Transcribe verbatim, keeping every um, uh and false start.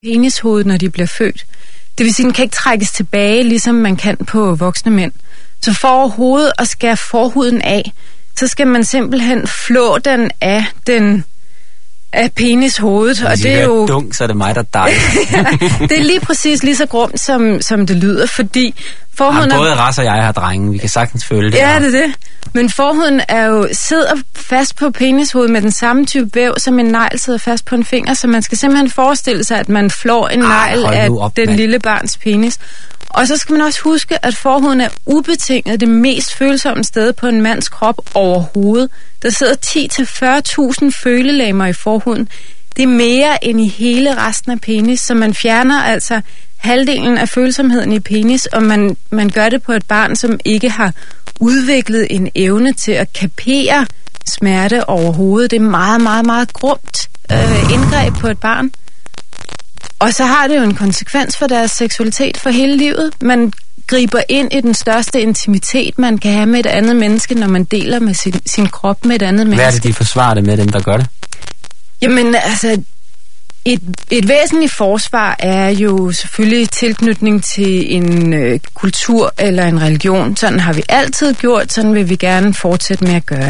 penishovedet, når de bliver født. Det vil sige, at den kan ikke trækkes tilbage, ligesom man kan på voksne mænd. Så for overhovedet at skære forhuden af, så skal man simpelthen flå den af den af penishovedet. Og det er jo dunk, så er det mig, der dig. Ja, det er lige præcis lige så grumt, som, som det lyder, fordi forhuden... Jamen, både Ras og jeg har drenge, vi kan sagtens føle det. Ja, det er det. Men forhuden er jo, sidder fast på penishovedet med den samme type væv, som en negl sidder fast på en finger, så man skal simpelthen forestille sig, at man flår en negl af op, den mand. lille barns penis. Og så skal man også huske, at forhuden er ubetinget det mest følsomme sted på en mands krop overhovedet. Der sidder ti til fyrre tusind følelemmer i forhuden. Det er mere end i hele resten af penis, så man fjerner altså halvdelen af følsomheden i penis, og man, man gør det på et barn, som ikke har udviklet en evne til at kapere smerte overhovedet. Det er meget, meget, meget grumt øh, indgreb på et barn. Og så har det jo en konsekvens for deres seksualitet for hele livet. Man griber ind i den største intimitet, man kan have med et andet menneske, når man deler med sin, sin krop med et andet menneske. Hvad er det, de forsvarer det med, dem der gør det? Jamen, altså, et, et væsentligt forsvar er jo selvfølgelig tilknytning til en øh, kultur eller en religion. Sådan har vi altid gjort, sådan vil vi gerne fortsætte med at gøre.